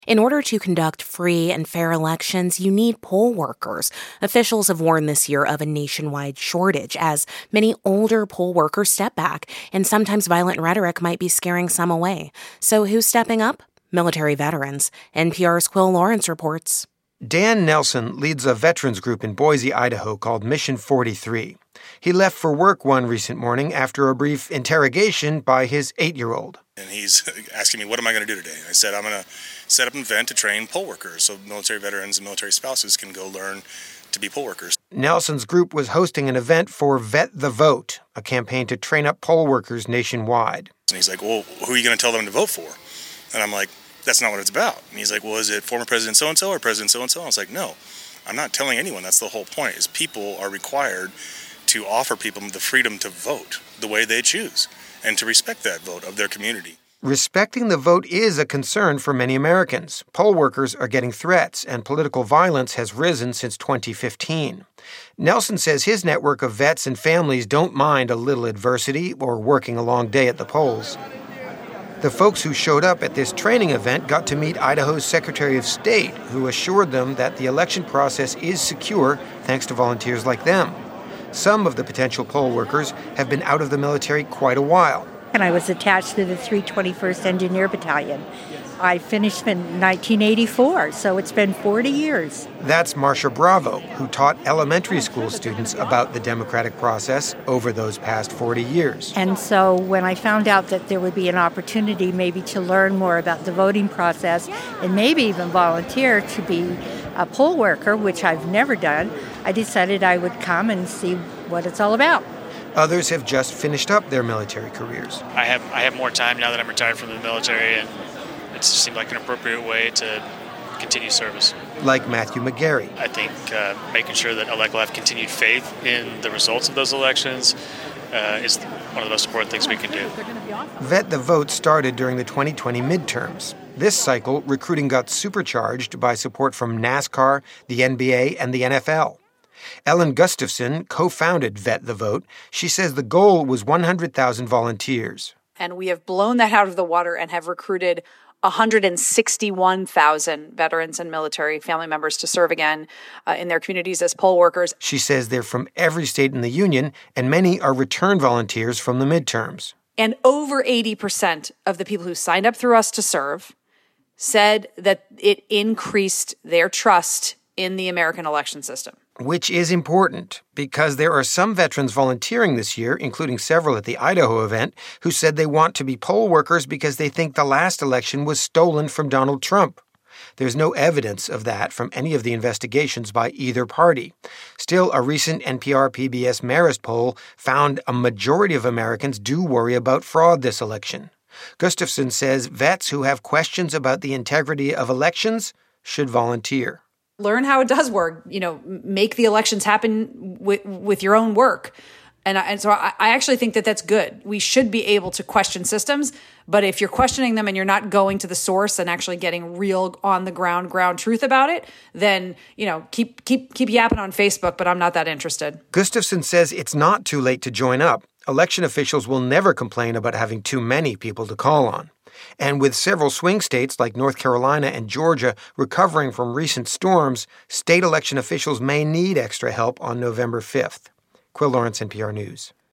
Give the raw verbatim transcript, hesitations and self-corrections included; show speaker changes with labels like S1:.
S1: In order to conduct free and fair elections, you need poll workers. Officials have warned this year of a nationwide shortage as many older poll workers step back, and sometimes violent rhetoric might be scaring some away. So who's stepping up? Military veterans. N P R's Quill Lawrence reports.
S2: Dan Nelson leads a veterans group in Boise, Idaho called Mission forty-three. He left for work one recent morning after a brief interrogation by his eight-year-old.
S3: And he's asking me, what am I going to do today? I said, I'm going to set up an event to train poll workers so military veterans and military spouses can go learn to be poll workers.
S2: Nelson's group was hosting an event for Vet the Vote, a campaign to train up poll workers nationwide.
S3: And he's like, well, who are you going to tell them to vote for? And I'm like, that's not what it's about. And he's like, well, is it former President so-and-so or President so-and-so? I was like, no, I'm not telling anyone. That's the whole point, is people are required to offer people the freedom to vote the way they choose and to respect that vote of their community.
S2: Respecting the vote is a concern for many Americans. Poll workers are getting threats, and political violence has risen since twenty fifteen. Nelson says his network of vets and families don't mind a little adversity or working a long day at the polls. The folks who showed up at this training event got to meet Idaho's Secretary of State, who assured them that the election process is secure thanks to volunteers like them. Some of the potential poll workers have been out of the military quite a while.
S4: And I was attached to the three twenty-first Engineer Battalion. I finished in nineteen eighty-four, so it's been forty years.
S2: That's Marcia Bravo, who taught elementary school students about the democratic process over those past forty years.
S4: And so when I found out that there would be an opportunity maybe to learn more about the voting process and maybe even volunteer to be a poll worker, which I've never done, I decided I would come and see what it's all about.
S2: Others have just finished up their military careers.
S5: I have I have more time now that I'm retired from the military, and it just seemed like an appropriate way to continue service.
S2: Like Matthew McGarry.
S5: I think uh, making sure that elect will have continued faith in the results of those elections uh, is one of the most important things we can do.
S2: Vet the Vote started during the twenty twenty midterms. This cycle, recruiting got supercharged by support from NASCAR, the N B A, and the N F L. Ellen Gustafson co-founded Vet the Vote. She says the goal was one hundred thousand volunteers.
S6: And we have blown that out of the water and have recruited one hundred sixty-one thousand veterans and military family members to serve again uh, in their communities as poll workers.
S2: She says they're from every state in the union, and many are return volunteers from the midterms.
S6: And over eighty percent of the people who signed up through us to serve said that it increased their trust in the American election system.
S2: Which is important, because there are some veterans volunteering this year, including several at the Idaho event, who said they want to be poll workers because they think the last election was stolen from Donald Trump. There's no evidence of that from any of the investigations by either party. Still, a recent N P R P B S Marist poll found a majority of Americans do worry about fraud this election. Gustafson says vets who have questions about the integrity of elections should volunteer.
S6: Learn how it does work. You know, make the elections happen with, with your own work. And, I, and so I, I actually think that that's good. We should be able to question systems, but if you're questioning them and you're not going to the source and actually getting real on the ground, ground truth about it, then, you know, keep keep keep yapping on Facebook, but I'm not that interested.
S2: Gustafson says it's not too late to join up. Election officials will never complain about having too many people to call on. And with several swing states like North Carolina and Georgia recovering from recent storms, state election officials may need extra help on November fifth. Quill Lawrence, N P R News.